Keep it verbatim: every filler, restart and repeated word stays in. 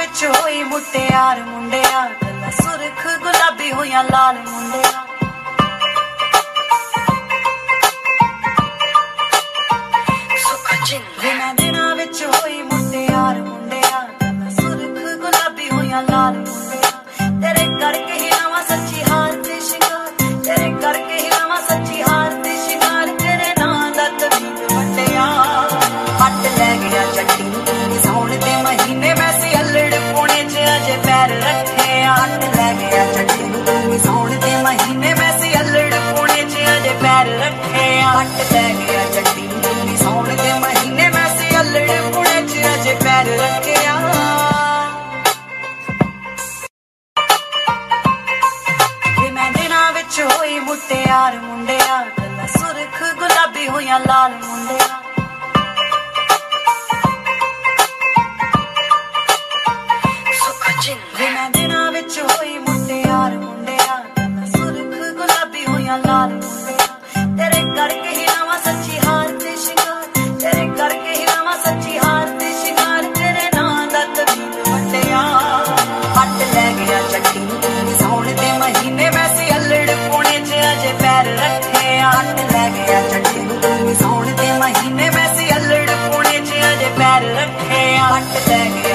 विच होई मुटियार मुंडिया गल्लां सुरख गुलाबी होइयां लाल मुंडिया दिनां दिनां विच होई मुटियार मुंडिया गल्लां सुरख गुलाबी होइयां लाल मुंडिया तेरे करके ही लावां सच्ची हार ते शिंगार तेरे करके ही लावां सच्ची हार ते शिंगार तेरे नां दा तवीत वंडिया हट लै गया चट्टी साउण दे महीने मैं सी अल्लड़ पुणे च अजे पैर रखे हट लै गया चट्टी साउण दे महीने मैं सी अल्लड़ पुणे च अजे पैर रखे हट लै गया चट्टी साउण दे महीने मैं सी अल्लड़ पुणे च अजे पैर रखे होई मुटियार मुंडिया गल्लां सुरख गुलाबी होइयां लाल मुंडिया दिनां दिनां विच होई मुटियार मुंडिया गल्लां सुरख गुलाबी होइयां लाल मुंडिया तेरे करके ही लावां सच्ची हार ते शिंगार तेरे करके ही लावां सच्ची हार ते शिंगार तेरे नां दा तवीत वंडिया हट लै गया चट्टी साउण दे महीने मैं सी अल्लड़ पुणे च अजे पैर रखे हट लै गया चट्टी साउण दे महीने मैं सी अल्लड़ पुणे च अजे पैर रखे हट लै गया